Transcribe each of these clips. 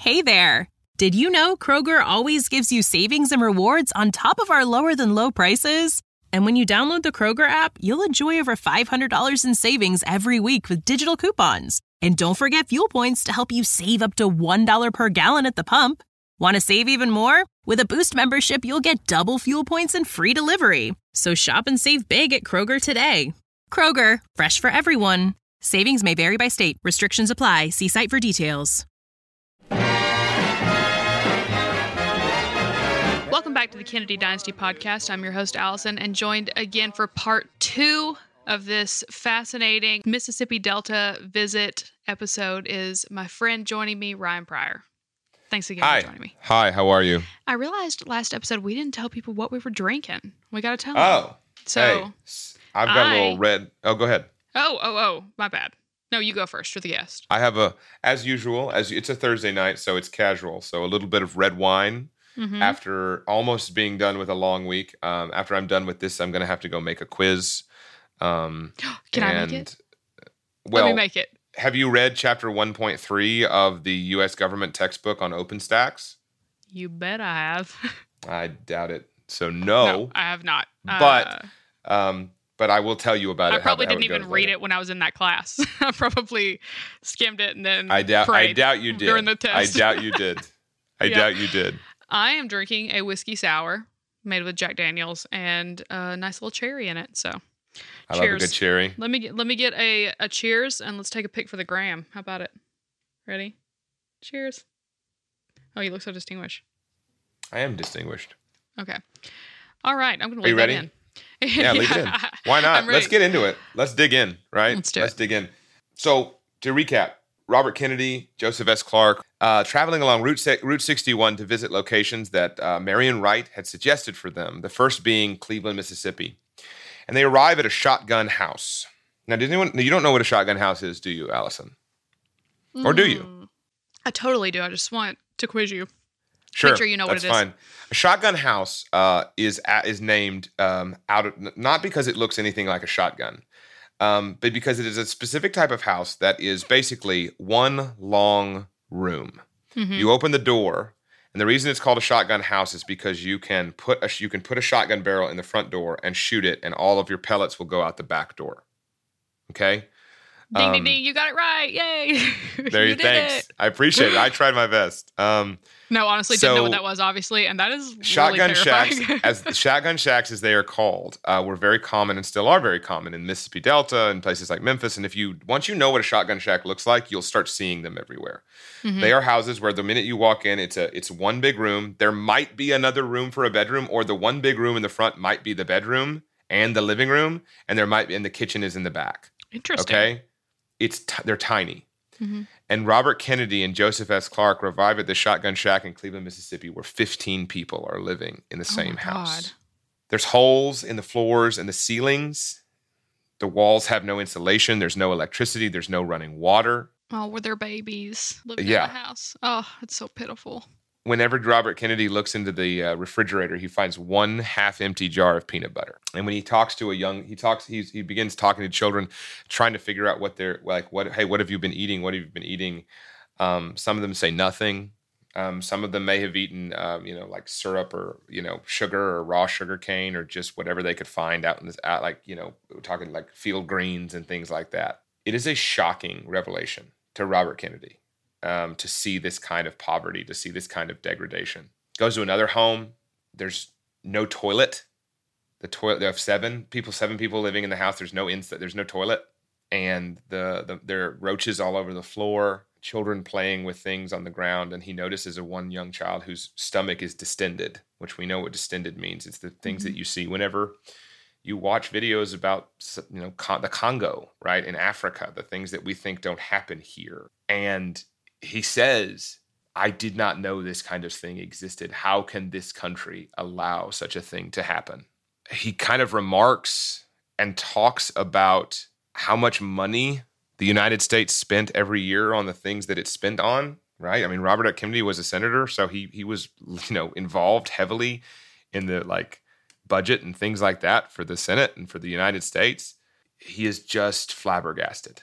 Hey there! Did you know Kroger always gives you savings and rewards on top of our lower-than-low prices? And when you download the Kroger app, you'll enjoy over $500 in savings every week with digital coupons. And don't forget fuel points to help you save up to $1 per gallon at the pump. Want to save even more? With a Boost membership, you'll get double fuel points and free delivery. So shop and save big at Kroger today. Kroger, fresh for everyone. Savings may vary by state. Restrictions apply. See site for details. Welcome back to the Kennedy Dynasty Podcast. I'm your host, Allison, and joined again for part 2 of this fascinating Mississippi Delta visit episode is my friend joining me, Ryan Pryor. Thanks again for joining me. Hi, how are you? I realized last episode we didn't tell people what we were drinking. We got to tell them. Oh, so hey, I've got a little red. Oh, go ahead. Oh, my bad. No, you go first. You're the guest. I have as usual, it's a Thursday night, so it's casual. So a little bit of red wine. Mm-hmm. After almost being done with a long week, after I'm done with this, I'm going to have to go make a quiz. Can I make it? Well, let me make it. Have you read chapter 1.3 of the U.S. government textbook on OpenStax? You bet I have. I doubt it. So no, I have not. But I will tell you about it. I probably didn't even read it when I was in that class. I probably skimmed it and then I doubt you did. During the test. I doubt you did. I doubt you did. I am drinking a whiskey sour made with Jack Daniels and a nice little cherry in it. So, I love a good cherry. Let me get a cheers and let's take a pic for the gram. How about it? Ready? Cheers. Oh, you look so distinguished. I am distinguished. Okay. All right. I'm going to leave that in. Yeah, leave it in. Why not? Let's get into it. Let's dig in, right? Let's dig in. So, to recap, Robert Kennedy, Joseph S. Clark, traveling along Route 61 to visit locations that Marion Wright had suggested for them, the first being Cleveland, Mississippi. And they arrive at a shotgun house. Now, you don't know what a shotgun house is, do you, Allison? Or do you? I totally do. I just want to quiz you. Sure, make sure you know what it is. That's fine. A shotgun house is named not because it looks anything like a shotgun, but because it is a specific type of house that is basically one long room. Mm-hmm. You open the door, and the reason it's called a shotgun house is because you can put a shotgun barrel in the front door and shoot it, and all of your pellets will go out the back door. Okay. Ding, ding, ding. You got it right. Yay. There you thanks. I appreciate it. I tried my best. No, honestly, didn't know what that was, obviously. And that is shotgun really terrifying. Shotgun shacks, as they are called, were very common and still are very common in Mississippi Delta and places like Memphis. And once you know what a shotgun shack looks like, you'll start seeing them everywhere. Mm-hmm. They are houses where the minute you walk in, it's one big room. There might be another room for a bedroom, or the one big room in the front might be the bedroom and the living room, and the kitchen is in the back. Interesting. Okay. They're tiny. Mm-hmm. And Robert Kennedy and Joseph S. Clark arrived at the shotgun shack in Cleveland, Mississippi, where 15 people are living in the same house. God. There's holes in the floors and the ceilings. The walls have no insulation. There's no electricity. There's no running water. Oh, were there babies living in the house? Oh, it's so pitiful. Whenever Robert Kennedy looks into the refrigerator, he finds one half-empty jar of peanut butter. And when he talks to he begins talking to children, trying to figure out what they're like. What have you been eating? What have you been eating? Some of them say nothing. Some of them may have eaten, like syrup or sugar or raw sugar cane or just whatever they could find out in this, we're talking like field greens and things like that. It is a shocking revelation to Robert Kennedy. To see this kind of poverty, to see this kind of degradation. Goes to another home. There's no toilet. There have seven people living in the house. There's no toilet. And there are roaches all over the floor, children playing with things on the ground. And he notices one young child whose stomach is distended, which we know what distended means. It's the things that you see whenever you watch videos about, the Congo, right, in Africa, the things that we think don't happen here. And he says, I did not know this kind of thing existed. How can this country allow such a thing to happen? He kind of remarks and talks about how much money the United States spent every year on the things that it spent on, right? I mean, Robert F. Kennedy was a senator, so he was, involved heavily in the budget and things like that for the Senate and for the United States. He is just flabbergasted.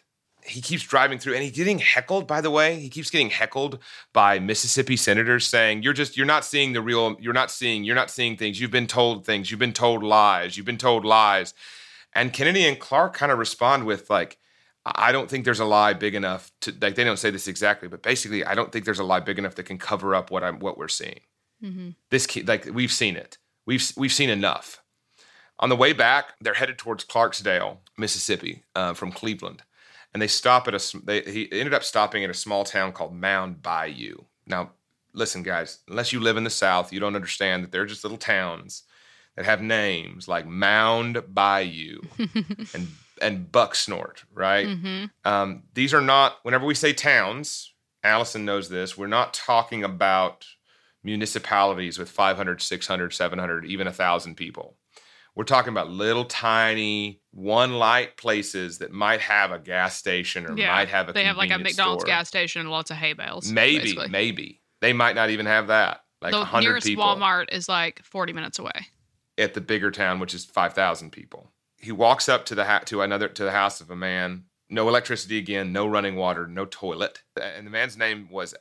he keeps driving through, and he's getting heckled, by the way. He keeps getting heckled by Mississippi senators saying, you're not seeing you're not seeing things. You've been told things. You've been told lies. And Kennedy and Clark kind of respond with like, I don't think there's a lie big enough to, like, they don't say this exactly, but basically, I don't think there's a lie big enough that can cover up what we're seeing. Mm-hmm. We've seen it. We've seen enough. On the way back, they're headed towards Clarksdale, Mississippi, from Cleveland, and he ended up stopping at a small town called Mound Bayou. Now, listen, guys, unless you live in the South, you don't understand that they're just little towns that have names like Mound Bayou and Bucksnort, right? Mm-hmm. These are not. Whenever we say towns, Allison knows this. We're not talking about municipalities with 500, 600, 700, even 1,000 people. We're talking about little tiny one-light places that might have a gas station or might have a convenience store. They have like a McDonald's gas station and lots of hay bales. Maybe. They might not even have that. Like 100 people. The nearest Walmart is like 40 minutes away. At the bigger town, which is 5,000 people. He walks up to the house of a man. No electricity again, no running water, no toilet. And the man's name was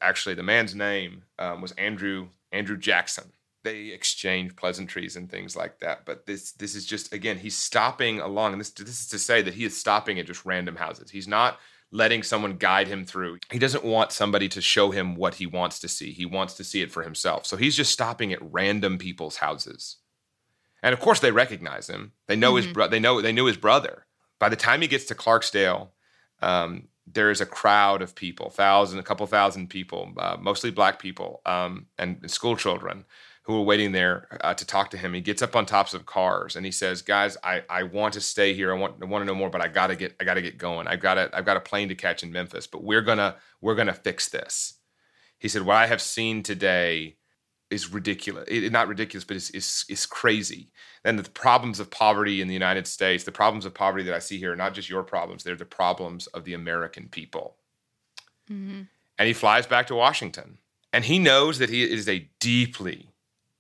Andrew Jackson. They exchange pleasantries and things like that. But this is just, again, he's stopping along. And this is to say that he is stopping at just random houses. He's not letting someone guide him through. He doesn't want somebody to show him what he wants to see. He wants to see it for himself. So he's just stopping at random people's houses. And of course they recognize him. They know they knew his brother. By the time he gets to Clarksdale, there is a crowd of people, a couple thousand people, mostly black people, and school children who are waiting there to talk to him. He gets up on tops of cars and he says, "Guys, I want to stay here. I want to know more, but I gotta get going. I've got a plane to catch in Memphis, but we're gonna fix this." He said, "What I have seen today is ridiculous. Not ridiculous, but is crazy. And the problems of poverty in the United States, the problems of poverty that I see here are not just your problems. They're the problems of the American people." Mm-hmm. And he flies back to Washington. And he knows that it is a deeply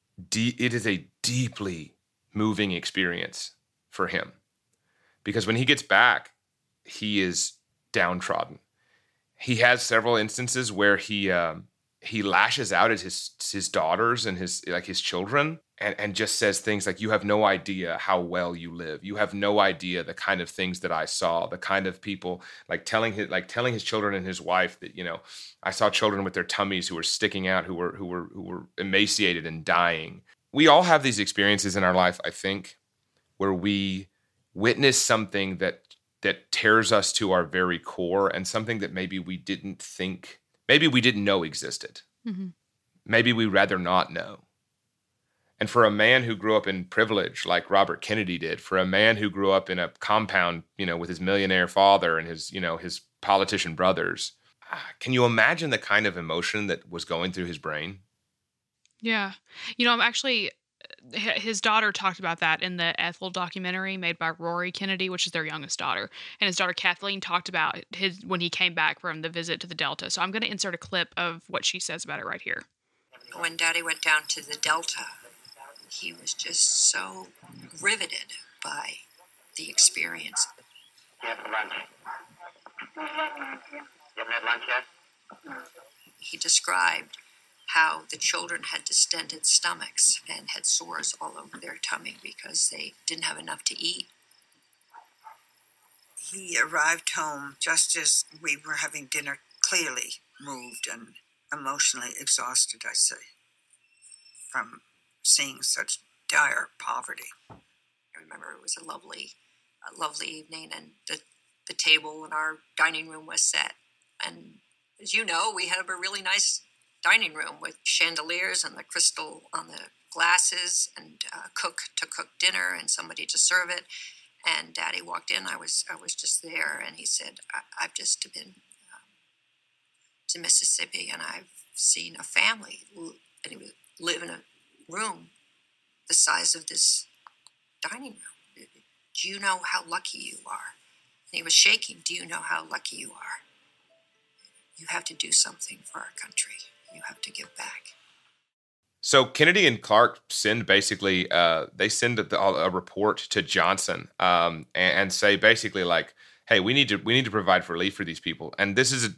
moving experience for him. Because when he gets back, he is downtrodden. He has several instances where he lashes out at his daughters and his children and just says things like, "You have no idea how well you live. You have no idea the kind of things that I saw, the kind of people," telling his children and his wife that, "I saw children with their tummies who were sticking out, who were emaciated and dying." We all have these experiences in our life, I think, where we witness something that tears us to our very core, and something that maybe we didn't know existed. Mm-hmm. Maybe we rather not know. And for a man who grew up in privilege like Robert Kennedy did, for a man who grew up in a compound, with his millionaire father and his politician brothers, can you imagine the kind of emotion that was going through his brain? Yeah. I'm actually, his daughter talked about that in the Ethel documentary made by Rory Kennedy, which is their youngest daughter. And his daughter Kathleen talked about when he came back from the visit to the Delta. So I'm going to insert a clip of what she says about it right here. When Daddy went down to the Delta, he was just so riveted by the experience. You have lunch. You haven't had lunch yet? He described how the children had distended stomachs and had sores all over their tummy because they didn't have enough to eat. He arrived home just as we were having dinner, clearly moved and emotionally exhausted, I say, from seeing such dire poverty. I remember it was a lovely evening, and the table in our dining room was set. And as you know, we had a really nice dining room with chandeliers and the crystal on the glasses, and cook to cook dinner and somebody to serve it. And Daddy walked in. I was just there, and he said, "I've just been to Mississippi, and I've seen a family, and he would live in a room the size of this dining room. Do you know how lucky you are?" And he was shaking. "Do you know how lucky you are? You have to do something for our country. You have to give back." So Kennedy and Clark send basically, they send a report to Johnson and say basically like, hey, we need to provide for relief for these people. And this is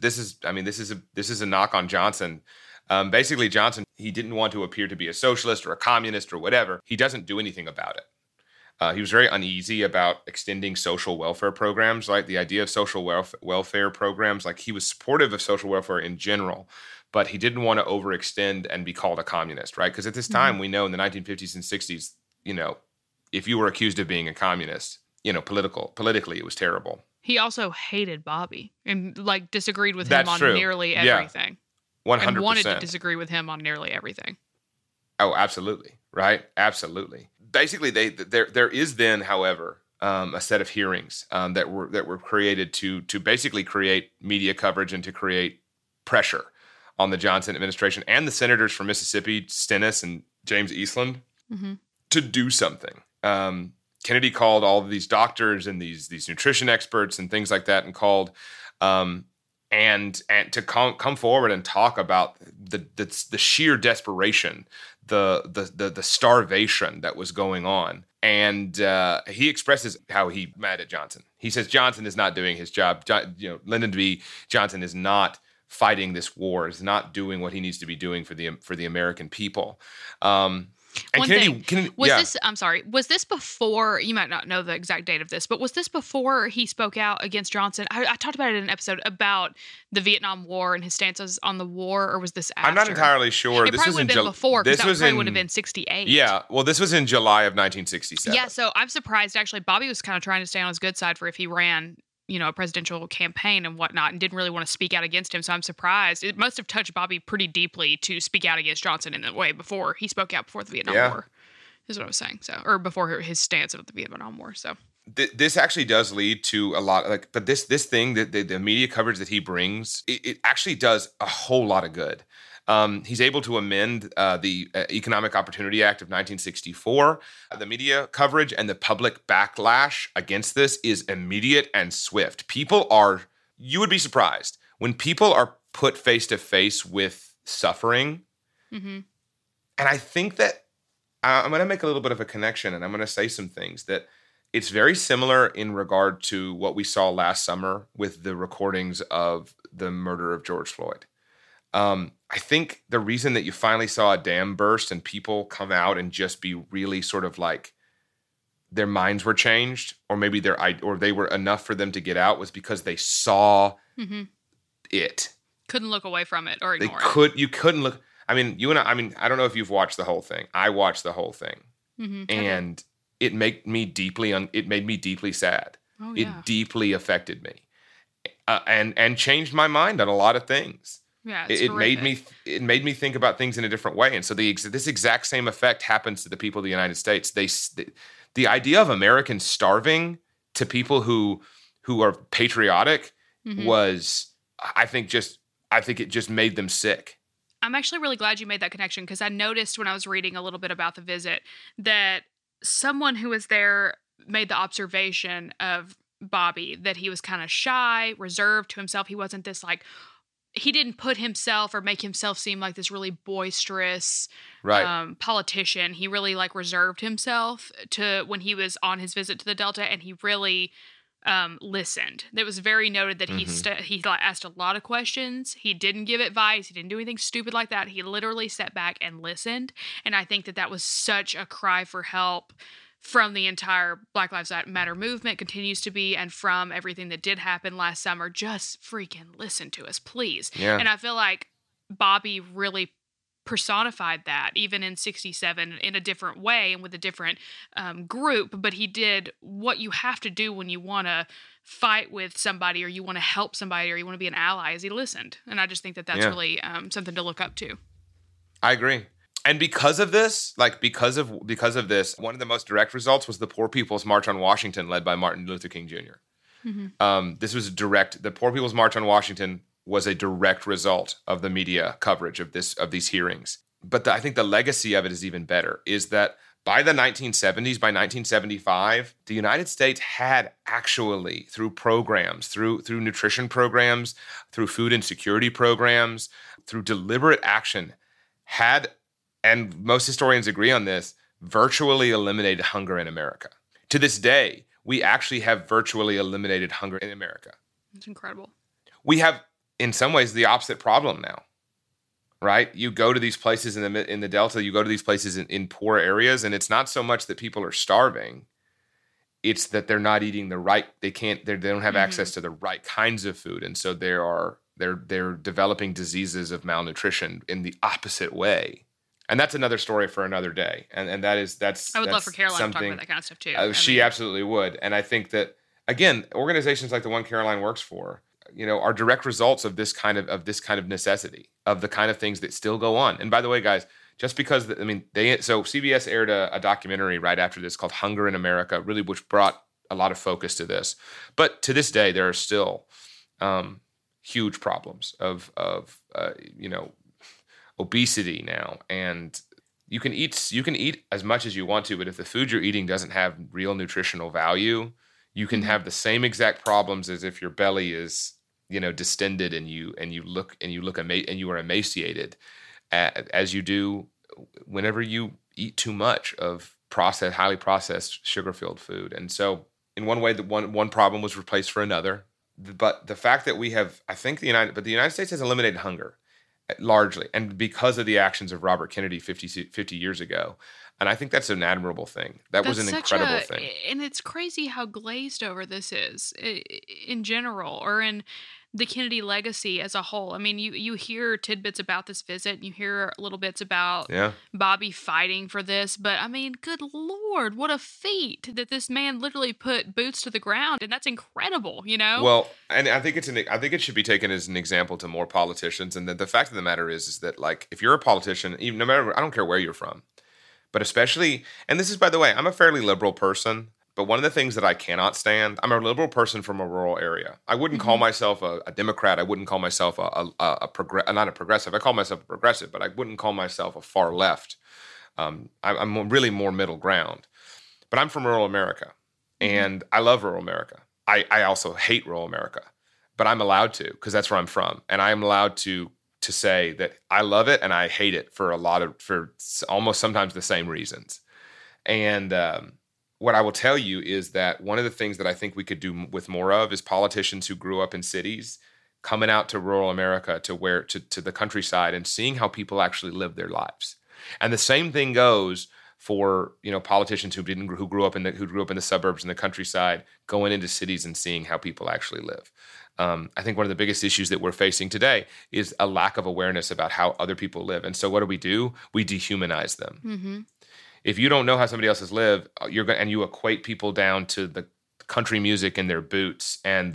a knock on Johnson. Basically, Johnson, he didn't want to appear to be a socialist or a communist or whatever. He doesn't do anything about it. He was very uneasy about extending social welfare programs, like the idea of social welfare programs. Like, he was supportive of social welfare in general, but he didn't want to overextend and be called a communist, right? Because at this time, we know in the 1950s and 60s, if you were accused of being a communist, politically, it was terrible. He also hated Bobby and disagreed with him on true. nearly everything. 100%. And wanted to disagree with him on nearly everything. Oh, absolutely. Right? Absolutely. Basically, there is then, however, a set of hearings that were created to basically create media coverage and to create pressure on the Johnson administration and the senators from Mississippi, Stennis and James Eastland, to do something. Kennedy called all of these doctors and these nutrition experts and things like that, and called and to come forward and talk about the sheer desperation, the starvation that was going on. And he expresses how he's mad at Johnson. He says Johnson is not doing his job. Lyndon B. Johnson is not fighting this war, is not doing what he needs to be doing for the American people. And was this before, you might not know the exact date of this, but was this before he spoke out against Johnson? I talked about it in an episode about the Vietnam War and his stances on the war, or was this after? I'm not entirely sure. This probably would have been before, because that probably would have been 68. Yeah, well, this was in July of 1967. Yeah, so I'm surprised, actually. Bobby was kind of trying to stay on his good side for if he ran a presidential campaign and whatnot, and didn't really want to speak out against him. So I'm surprised. It must have touched Bobby pretty deeply to speak out against Johnson in that way before he spoke out before the Vietnam War, is what I was saying. So, or before his stance of the Vietnam War. So this actually does lead to a lot, but this thing that the media coverage that he brings, it actually does a whole lot of good. He's able to amend the Economic Opportunity Act of 1964. The media coverage and the public backlash against this is immediate and swift. You would be surprised when people are put face to face with suffering. And I think that I'm going to make a little bit of a connection, and I'm going to say some things that it's very similar in regard to what we saw last summer with the recordings of the murder of George Floyd. I think the reason that you finally saw a dam burst and people come out and just be really sort of like their minds were changed, or maybe they were enough for them to get out, was because they saw it. Couldn't look away from it or ignore it. You couldn't look. I mean, I don't know if you've watched the whole thing. I watched the whole thing, and it made me deeply sad. Oh, yeah. It deeply affected me, and changed my mind on a lot of things. Yeah, it made me think about things in a different way. And so this exact same effect happens to the people of the United States. The idea of Americans starving to people who are patriotic was, I think it just made them sick. I'm actually really glad you made that connection, because I noticed when I was reading a little bit about the visit that someone who was there made the observation of Bobby that he was kind of shy, reserved to himself. He wasn't this he didn't put himself or make himself seem like this really boisterous politician. He really reserved himself to when he was on his visit to the Delta, and he really listened. It was very noted that he asked a lot of questions. He didn't give advice. He didn't do anything stupid like that. He literally sat back and listened. And I think that was such a cry for help from the entire Black Lives Matter movement, continues to be, and from everything that did happen last summer. Just freaking listen to us, please. Yeah. And I feel like Bobby really personified that, even in 67, in a different way and with a different group. But he did what you have to do when you want to fight with somebody, or you want to help somebody, or you want to be an ally, is he listened. And I just think that that's really something to look up to. I agree. And because of this, because of this, one of the most direct results was the Poor People's March on Washington, led by Martin Luther King Jr. This was the Poor People's March on Washington was a direct result of the media coverage of these hearings. But I think the legacy of it is even better, is that by the 1970s, by 1975, the United States had actually, through programs, through nutrition programs, through food insecurity programs, through deliberate action, and most historians agree on this, virtually eliminated hunger in America. To this day, we actually have virtually eliminated hunger in America. It's incredible. We have, in some ways, the opposite problem now, right? You go to these places in the Delta, you go to these places in poor areas, and it's not so much that people are starving. It's that they're not eating they don't have access to the right kinds of food. And so they're developing diseases of malnutrition in the opposite way. And that's another story for another day. And that's I would love for Caroline to talk about that kind of stuff too. She absolutely would. And I think that, again, organizations like the one Caroline works for, are direct results of this kind of necessity, of the kind of things that still go on. And by the way, guys, just because, so CBS aired a documentary right after this called Hunger in America, really, which brought a lot of focus to this. But to this day, there are still huge problems of obesity now. And you can eat as much as you want to, but if the food you're eating doesn't have real nutritional value, you can have the same exact problems as if your belly is, distended and you are emaciated, as you do whenever you eat too much of highly processed, sugar-filled food. And so, in one way, one problem was replaced for another. But the fact that we have, I think the United States has eliminated hunger largely, and because of the actions of Robert Kennedy 50 years ago. And I think that's an admirable thing. That was an incredible thing. And it's crazy how glazed over this is in general, or in the Kennedy legacy as a whole. I mean, you hear tidbits about this visit, and you hear little bits about Bobby fighting for this, but I mean, good Lord, what a feat that this man literally put boots to the ground, and that's incredible, Well, and I think it should be taken as an example to more politicians, and the fact of the matter is that, like, if you're a politician, even no matter, I don't care where you're from, but especially, and this is, by the way, I'm a fairly liberal person. But one of the things that I cannot stand, I'm a liberal person from a rural area. I wouldn't call myself a Democrat. I wouldn't call myself not a progressive. I call myself a progressive, but I wouldn't call myself a far left. I'm really more middle ground. But I'm from rural America, and I love rural America. I also hate rural America, but I'm allowed to, because that's where I'm from. And I'm allowed to say that I love it and I hate it for almost sometimes the same reasons. And what I will tell you is that one of the things that I think we could do with more of is politicians who grew up in cities coming out to rural America, to the countryside, and seeing how people actually live their lives. And the same thing goes for politicians who grew up in the suburbs and the countryside, going into cities and seeing how people actually live. I think one of the biggest issues that we're facing today is a lack of awareness about how other people live. And so what do? We dehumanize them. Mm-hmm. If you don't know how somebody else's live, you equate people down to the country music and their boots and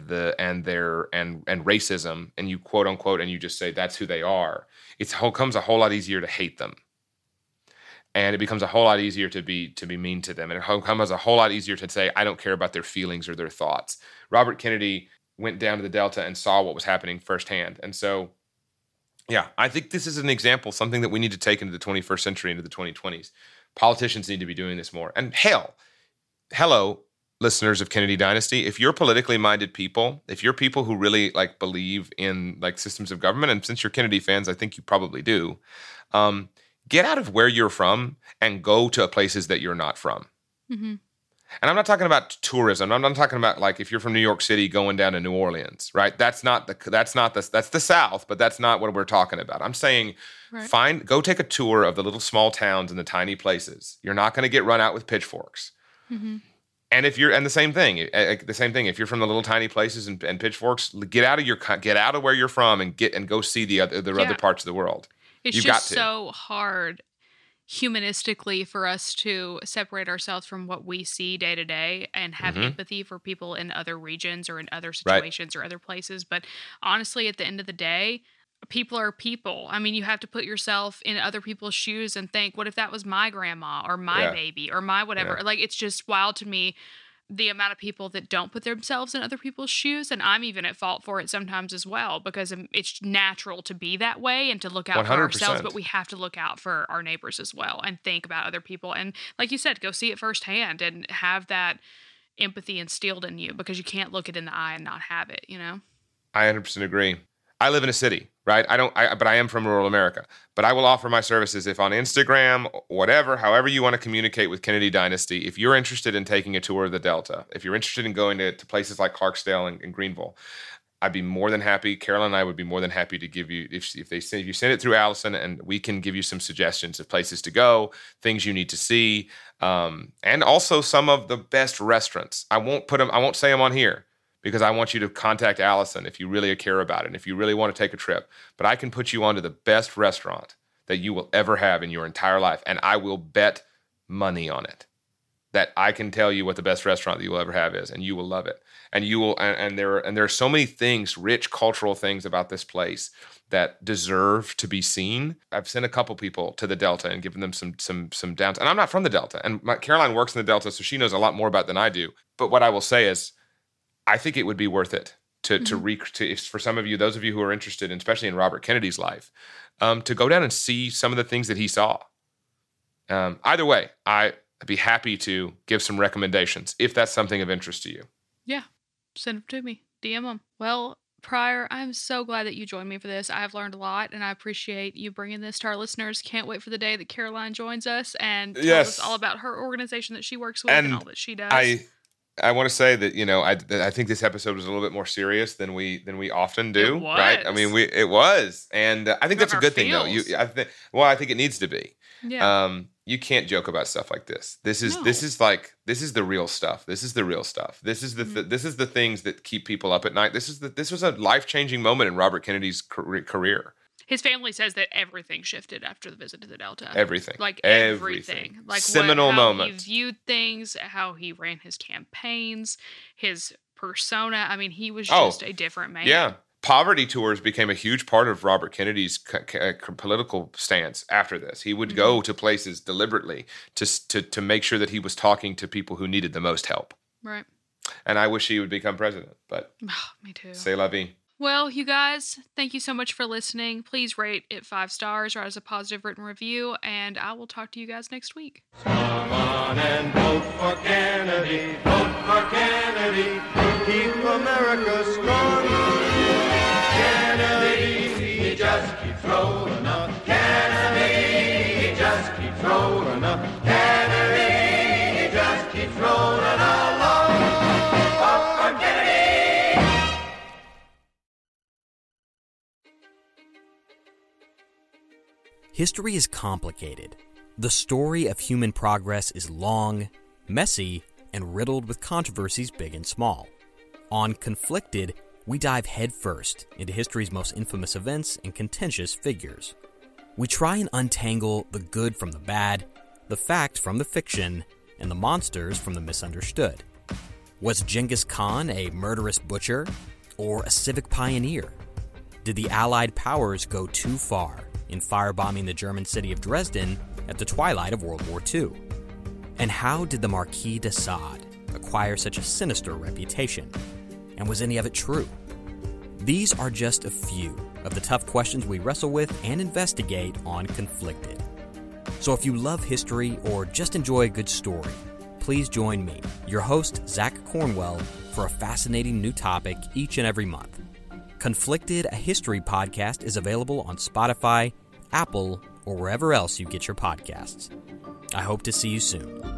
racism, and you quote unquote, and you just say that's who they are. It becomes a whole lot easier to hate them, and it becomes a whole lot easier to be mean to them, and it becomes a whole lot easier to say I don't care about their feelings or their thoughts. Robert Kennedy went down to the Delta and saw what was happening firsthand, and so. Yeah, I think this is an example, something that we need to take into the 21st century, into the 2020s. Politicians need to be doing this more. And hello, listeners of Kennedy Dynasty. If you're politically minded people, if you're people who really believe in systems of government, and since you're Kennedy fans, I think you probably do, get out of where you're from and go to places that you're not from. Mm-hmm. And I'm not talking about tourism. I'm not talking about if you're from New York City going down to New Orleans, right? That's the South, but that's not what we're talking about. I'm saying go take a tour of the little small towns and the tiny places. You're not going to get run out with pitchforks. Mm-hmm. And the same thing, if you're from the little tiny places and pitchforks, get out of where you're from and go see the other parts of the world. It's just so hard humanistically for us to separate ourselves from what we see day to day and have empathy for people in other regions or in other situations or other places. But honestly, at the end of the day, people are people. I mean, you have to put yourself in other people's shoes and think, what if that was my grandma or my baby or my whatever? Yeah. It's just wild to me, the amount of people that don't put themselves in other people's shoes. And I'm even at fault for it sometimes as well, because it's natural to be that way and to look out 100%. For ourselves, but we have to look out for our neighbors as well and think about other people. And like you said, go see it firsthand and have that empathy instilled in you, because you can't look it in the eye and not have it, I 100% agree. I live in a city, right? But I am from rural America. But I will offer my services if on Instagram, whatever, however you want to communicate with Kennedy Dynasty. If you're interested in taking a tour of the Delta, if you're interested in going to places like Clarksdale and Greenville, I'd be more than happy. Carolyn and I would be more than happy to give you, if you send it through Allison, and we can give you some suggestions of places to go, things you need to see, and also some of the best restaurants. I won't say them on here, because I want you to contact Allison if you really care about it and if you really want to take a trip. But I can put you onto the best restaurant that you will ever have in your entire life, and I will bet money on it that I can tell you what the best restaurant that you will ever have is, and you will love it. And you will, and there are so many things, rich cultural things about this place that deserve to be seen. I've sent a couple people to the Delta and given them some downs. And I'm not from the Delta, and Caroline works in the Delta, so she knows a lot more about it than I do. But what I will say is, I think it would be worth it to for some of you, those of you who are interested, especially in Robert Kennedy's life, to go down and see some of the things that he saw. Either way, I'd be happy to give some recommendations if that's something of interest to you. Yeah, send them to me. DM them. Well, Pryor, I'm so glad that you joined me for this. I've learned a lot, and I appreciate you bringing this to our listeners. Can't wait for the day that Caroline joins us and tells us all about her organization that she works with and all that she does. I want to say that, I think this episode was a little bit more serious than we often do, right? I mean, it was, and I think that's a good thing, though. I think it needs to be. Yeah. You can't joke about stuff like this. This is the real stuff. This is the real stuff. This is the things that keep people up at night. This was a life-changing moment in Robert Kennedy's career. His family says that everything shifted after the visit to the Delta. Everything. Like everything. Like seminal moment. How he viewed things, how he ran his campaigns, his persona. I mean, he was just a different man. Yeah. Poverty tours became a huge part of Robert Kennedy's political stance after this. He would go to places deliberately to make sure that he was talking to people who needed the most help. Right. And I wish he would become president, but me too. C'est la vie. Well, you guys, thank you so much for listening. Please rate it 5 stars or as a positive written review, and I will talk to you guys next week. Come on and vote for Kennedy, vote for Kennedy, keep America strong. Kennedy, he just keeps rolling up. Kennedy, he just keeps rolling up. Kennedy, he just keeps rolling along. Vote for Kennedy. History is complicated. The story of human progress is long, messy, and riddled with controversies big and small. On Conflicted, we dive headfirst into history's most infamous events and contentious figures. We try and untangle the good from the bad, the fact from the fiction, and the monsters from the misunderstood. Was Genghis Khan a murderous butcher or a civic pioneer? Did the Allied powers go too far in firebombing the German city of Dresden at the twilight of World War II? And how did the Marquis de Sade acquire such a sinister reputation? And was any of it true? These are just a few of the tough questions we wrestle with and investigate on Conflicted. So if you love history or just enjoy a good story, please join me, your host, Zach Cornwell, for a fascinating new topic each and every month. Conflicted, a history podcast, is available on Spotify, Apple, or wherever else you get your podcasts. I hope to see you soon.